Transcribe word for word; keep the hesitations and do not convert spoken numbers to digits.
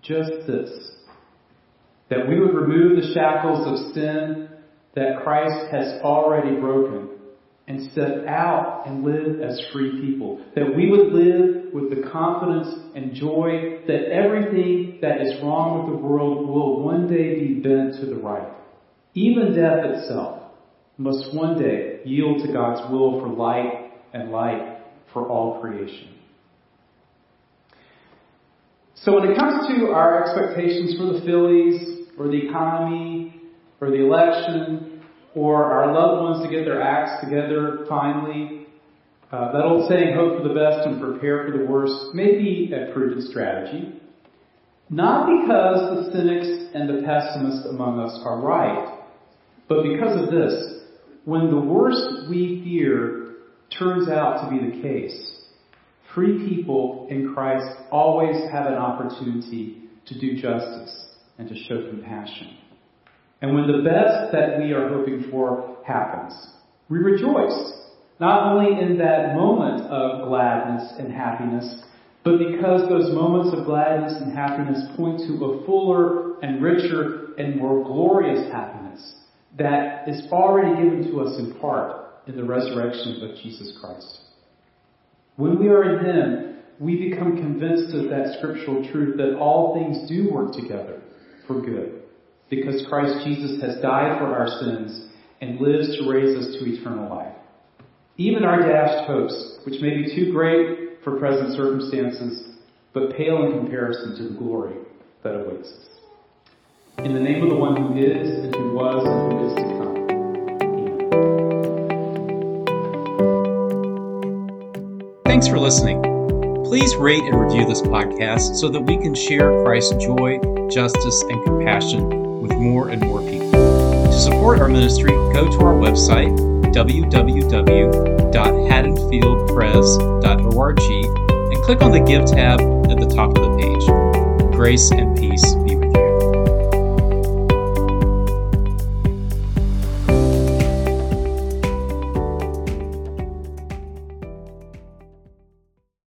just this, that we would remove the shackles of sin that Christ has already broken and step out and live as free people. That we would live with the confidence and joy that everything that is wrong with the world will one day be bent to the right. Even death itself must one day yield to God's will for light and light for all creation. So when it comes to our expectations for the Phillies, or the economy, or the election, or our loved ones to get their acts together finally, uh, that old saying, hope for the best and prepare for the worst, may be a prudent strategy. Not because the cynics and the pessimists among us are right, but because of this. When the worst we fear turns out to be the case, free people in Christ always have an opportunity to do justice and to show compassion. And when the best that we are hoping for happens, we rejoice, not only in that moment of gladness and happiness, but because those moments of gladness and happiness point to a fuller and richer and more glorious happiness that is already given to us in part in the resurrection of Jesus Christ. When we are in Him, we become convinced of that scriptural truth that all things do work together for good, because Christ Jesus has died for our sins and lives to raise us to eternal life. Even our dashed hopes, which may be too great for present circumstances, but pale in comparison to the glory that awaits us. In the name of the one who is, and who was, and who is to come. Amen. Thanks for listening. Please rate and review this podcast so that we can share Christ's joy, justice, and compassion with more and more people. To support our ministry, go to our website, w w w dot haddonfield pres dot org, and click on the Give tab at the top of the page. Grace and peace be